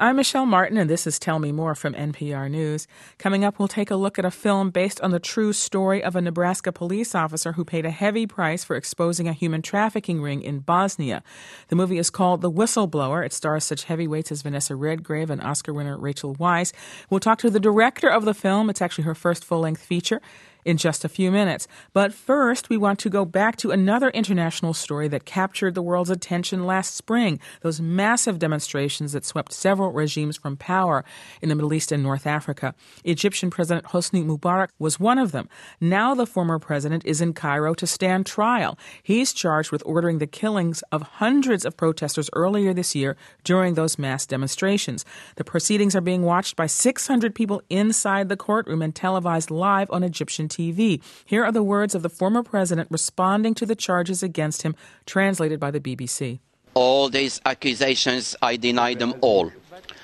I'm Michelle Martin, and this is Tell Me More from NPR News. Coming up, we'll take a look at a film based on the true story of a Nebraska police officer who paid a heavy price for exposing a human trafficking ring in Bosnia. The movie is called The Whistleblower. It stars such heavyweights as Vanessa Redgrave and Oscar winner Rachel Weisz. We'll talk to the director of the film. It's actually her first full-length feature. In just a few minutes. But first, we want to go back to another international story that captured the world's attention last spring, those massive demonstrations that swept several regimes from power in the Middle East and North Africa. Egyptian President Hosni Mubarak was one of them. Now the former president is in Cairo to stand trial. He's charged with ordering the killings of hundreds of protesters earlier this year during those mass demonstrations. The proceedings are being watched by 600 people inside the courtroom and televised live on Egyptian TV. Here are the words of the former president responding to the charges against him, translated by the BBC. All these accusations, I deny them all.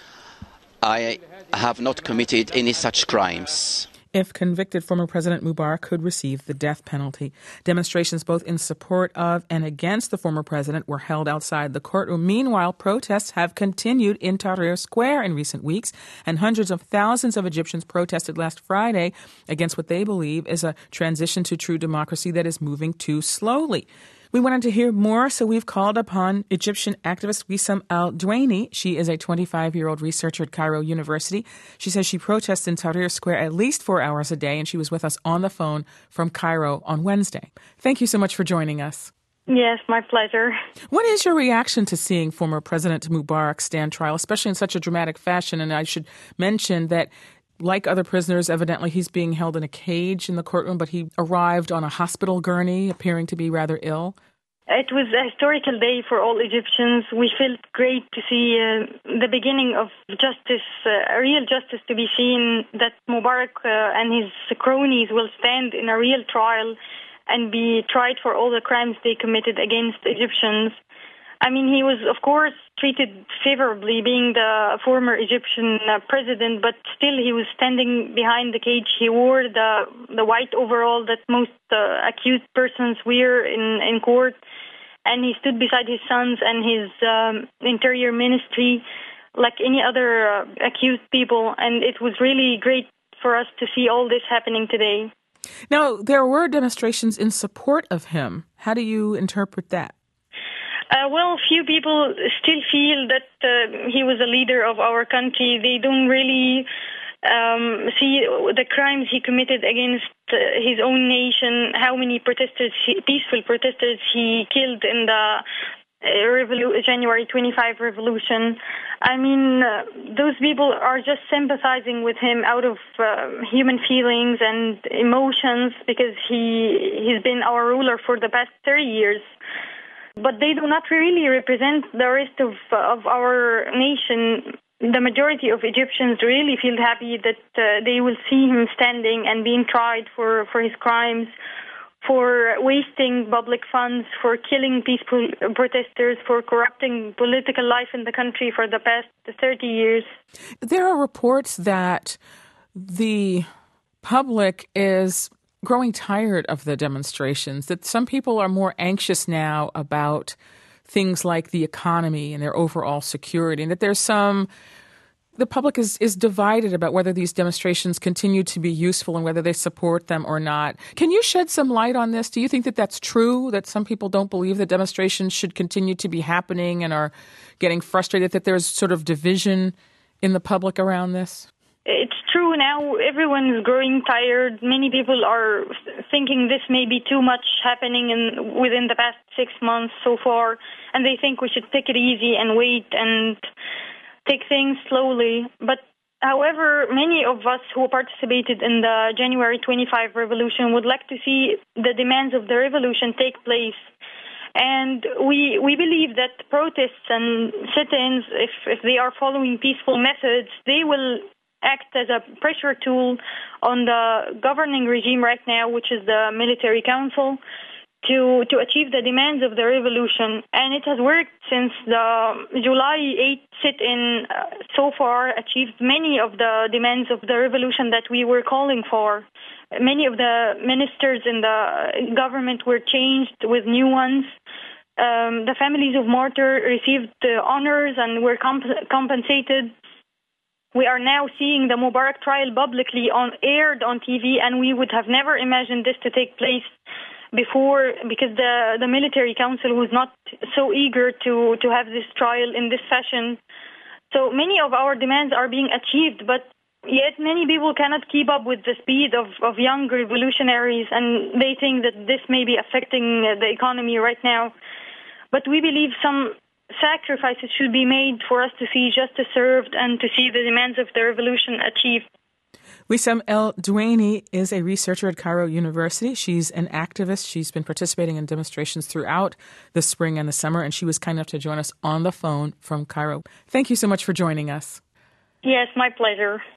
I have not committed any such crimes. If convicted, former President Mubarak could receive the death penalty. Demonstrations both in support of and against the former president were held outside the courtroom. Meanwhile, protests have continued in Tahrir Square in recent weeks, and hundreds of thousands of Egyptians protested last Friday against what they believe is a transition to true democracy that is moving too slowly. We wanted to hear more, so we've called upon Egyptian activist Wissam Al-Duaini. She is a 25-year-old researcher at Cairo University. She says she protests in Tahrir Square at least 4 hours a day, and she was with us on the phone from Cairo on Wednesday. Thank you so much for joining us. Yes, my pleasure. What is your reaction to seeing former President Mubarak stand trial, especially in such a dramatic fashion? And I should mention that like other prisoners, evidently he's being held in a cage in the courtroom, but he arrived on a hospital gurney, appearing to be rather ill. It was a historical day for all Egyptians. We felt great to see the beginning of justice, real justice to be seen, that Mubarak and his cronies will stand in a real trial and be tried for all the crimes they committed against Egyptians. I mean, he was, of course, treated favorably being the former Egyptian president, but still he was standing behind the cage. He wore the white overall that most accused persons wear in court, and he stood beside his sons and his interior ministry like any other accused people, and it was really great for us to see all this happening today. Now, there were demonstrations in support of him. How do you interpret that? Well, few people still feel that he was a leader of our country. They don't really see the crimes he committed against his own nation, how many peaceful protesters he killed in the January 25 revolution. I mean, those people are just sympathizing with him out of human feelings and emotions because he's been our ruler for the past 30 years. But they do not really represent the rest of our nation. The majority of Egyptians really feel happy that they will see him standing and being tried for his crimes, for wasting public funds, for killing peaceful protesters, for corrupting political life in the country for the past 30 years. There are reports that the public is growing tired of the demonstrations, that some people are more anxious now about things like the economy and their overall security, and that the public is divided about whether these demonstrations continue to be useful and whether they support them or not. Can you shed some light on this? Do you think that that's true, that some people don't believe that demonstrations should continue to be happening and are getting frustrated that there's sort of division in the public around this? It's true now. Everyone is growing tired. Many people are thinking this may be too much happening within the past 6 months so far, and they think we should take it easy and wait and take things slowly. But however, many of us who participated in the January 25 revolution would like to see the demands of the revolution take place. And we believe that protests and sit-ins, if they are following peaceful methods, they will act as a pressure tool on the governing regime right now, which is the military council, to achieve the demands of the revolution. And it has worked since the July 8th sit-in so far, achieved many of the demands of the revolution that we were calling for. Many of the ministers in the government were changed with new ones. The families of martyrs received honors and were compensated. We are now seeing the Mubarak trial publicly aired on TV, and we would have never imagined this to take place before, because the military council was not so eager to have this trial in this fashion. So many of our demands are being achieved, but yet many people cannot keep up with the speed of young revolutionaries, and they think that this may be affecting the economy right now. But we believe some sacrifices should be made for us to see justice served and to see the demands of the revolution achieved. Wissam El Douainy is a researcher at Cairo University. She's an activist. She's been participating in demonstrations throughout the spring and the summer, and she was kind enough to join us on the phone from Cairo. Thank you so much for joining us. Yes, my pleasure.